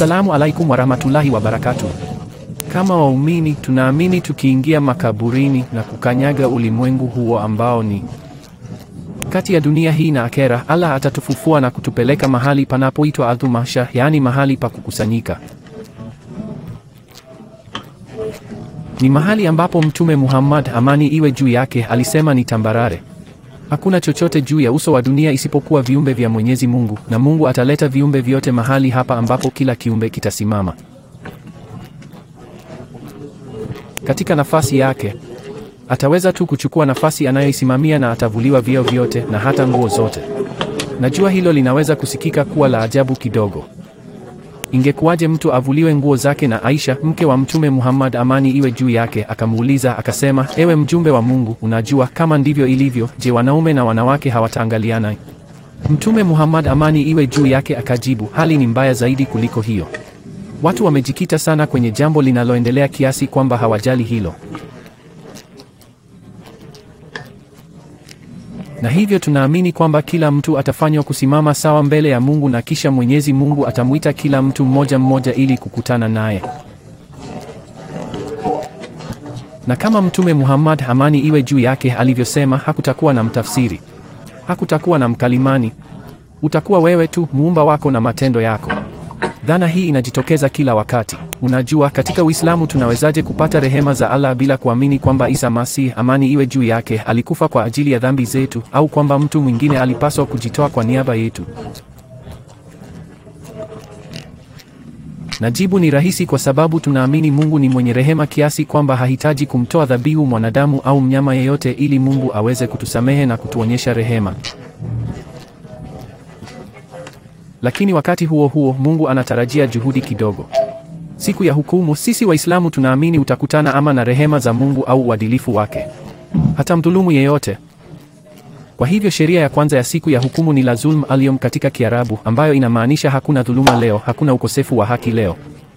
Assalamu alaikum warahmatullahi wabarakatuh. Kama waumini tunaamini tukiingia makaburini na kukanyaga ulimwengu huo ambao ni kati ya dunia hii na akhera, Allah atatufufua na kutupeleka mahali panapoitwa ardhul mahshar, yaani mahali pa kukusanyika. Ni mahali ambapo Mtume Muhammad, amani iwe juu yake, alisema ni tambarare. Hakuna chochote juu ya uso wa dunia isipokuwa viumbe vya Mwenyezi Mungu, na Mungu ataleta viumbe vyote mahali hapa ambapo kila kiumbe kitasimama katika nafasi yake. Ataweza tu kuchukua nafasi anayoisimamia na atavuliwa vyeo vyote na hata nguo zote. Najua hilo linaweza kusikika kuwa la ajabu kidogo. Ingekuwaje mtu avuliwe nguo zake? Na Aisha, mke wa Mtume Muhammad, amani iwe juu yake, akamuuliza akasema, ewe mjumbe wa Mungu, unajua kama ndivyo ilivyo, je, wanaume na wanawake hawataangaliana? Mtume Muhammad, amani iwe juu yake, akajibu, hali ni mbaya zaidi kuliko hiyo. Watu wamejikita sana kwenye jambo linaloendelea kiasi kwamba hawajali hilo. Na hivyo tunaamini kwamba kila mtu atafanywa kusimama sawa mbele ya Mungu, na kisha Mwenyezi Mungu atamuita kila mtu mmoja mmoja ili kukutana naye. Na kama Mtume Muhammad, amani iwe juu yake, alivyosema, hakutakuwa na mtafsiri, hakutakuwa na mkalimani. Utakuwa wewe tu, muumba wako na matendo yako. Dhana hii inajitokeza kila wakati. Unajua, katika Uislamu tunawezaje kupata rehema za Allah bila kuamini kwamba Isa Masih, amani iwe juu yake, alikufa kwa ajili ya dhambi zetu, au kwamba mtu mwingine alipaswa kujitoa kwa niaba yetu? Na jibu ni rahisi, kwa sababu tunaamini Mungu ni mwenye rehema kiasi kwamba hahitaji kumtoa dhabihu mwanadamu au mnyama yeyote ili Mungu aweze kutusamehe na kutuonyesha rehema. Lakini wakati huo huo Mungu anatarajia juhudi kidogo. Siku ya hukumu, sisi Waislamu tunaamini utakutana ama na rehema za Mungu au uadilifu wake. Hata mdhulumu yeyote. Kwa hivyo sheria ya kwanza ya siku ya hukumu ni la zulm al-yawm katika Kiarabu, ambayo inamaanisha hakuna dhuluma leo, hakuna ukosefu wa haki leo.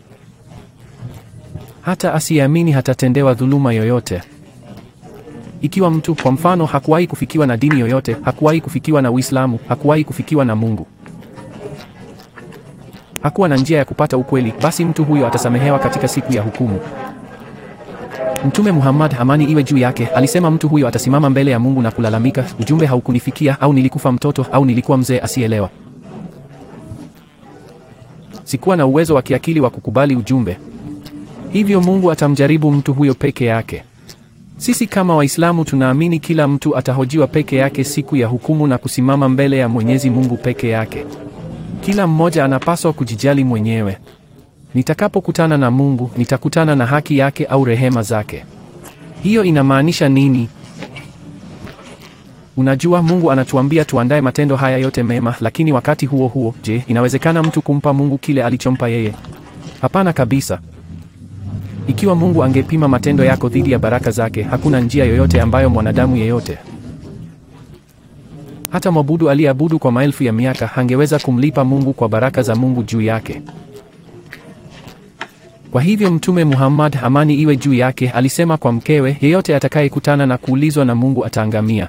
Hata asiyeamini hatatendewa dhuluma yoyote. Ikiwa mtu kwa mfano hakuwahi kufikiwa na dini yoyote, hakuwahi kufikiwa na Uislamu, hakuwahi kufikiwa na Mungu, hakuwa na njia ya kupata ukweli, basi mtu huyo atasamehewa katika siku ya hukumu. Mtume Muhammad, amani iwe juu yake, alisema mtu huyo atasimama mbele ya Mungu na kulalamika, ujumbe haukunifikia, au nilikufa mtoto, au nilikuwa mzee asielewa. Sikuwa na uwezo wa kiakili wa kukubali ujumbe. Hivyo Mungu atamjaribu mtu huyo peke yake. Sisi kama Waislamu tunaamini kila mtu atahojiwa peke yake siku ya hukumu na kusimama mbele ya Mwenyezi Mungu peke yake. Kila mmoja anapaswa kujijali mwenyewe. Nitakapokutana na Mungu, nitakutana na haki yake au rehema zake. Hiyo inamaanisha nini? Unajua, Mungu anatuambia tuandae matendo haya yote mema, lakini wakati huo huo, je, inawezekana mtu kumpa Mungu kile alichompa yeye? Hapana kabisa. Ikiwa Mungu angepima matendo yako dhidi ya baraka zake, hakuna njia yoyote ambayo mwanadamu yeyote, hata mwabudu aliyeabudu kwa maelfu ya miaka, hangeweza kumlipa Mungu kwa baraka za Mungu juu yake. Kwa hivyo Mtume Muhammad, amani iwe juu yake, alisema kwa mkewe, yeyote atakayekutana na kuulizwa na Mungu ataangamia.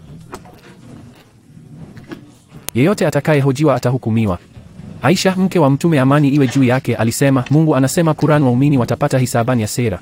Yeyote atakayehojiwa atahukumiwa. Aisha, mke wa Mtume, amani iwe juu yake, alisema, Mungu anasema Qur'an, waumini watapata hisaban ya sera.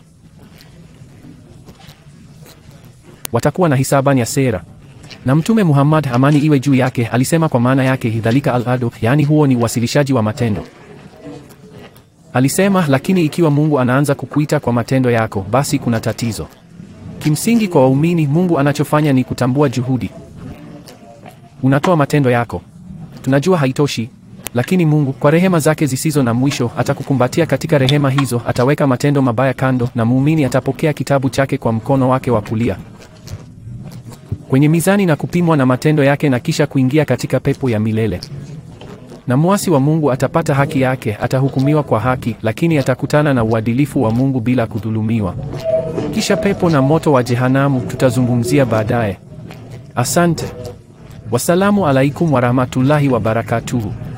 Watakuwa na hisaban ya sera. Na Mtume Muhammad, amani iwe juu yake, alisema kwa maana yake, dhalika al-adu, yani huo ni uwasilishaji wa matendo. Alisema, lakini ikiwa Mungu anaanza kukuita kwa matendo yako, basi kuna tatizo. Kimsingi kwa waumini, Mungu anachofanya ni kutambua juhudi. Unatoa matendo yako. Tunajua haitoshi, lakini Mungu kwa rehema zake zisizo na mwisho atakukumbatia katika rehema hizo, ataweka matendo mabaya kando, na muumini atapokea kitabu chake kwa mkono wake wa kulia kwenye mizani na kupimwa na matendo yake, na kisha kuingia katika pepo ya milele. Na muasi wa Mungu atapata haki yake, atahukumiwa kwa haki, lakini atakutana na uadilifu wa Mungu bila kudhulumiwa. Kisha pepo na moto wa jehanamu tutazungumzia baadaye. Asante. Wassalamu alaikum warahmatullahi wabarakatuhu.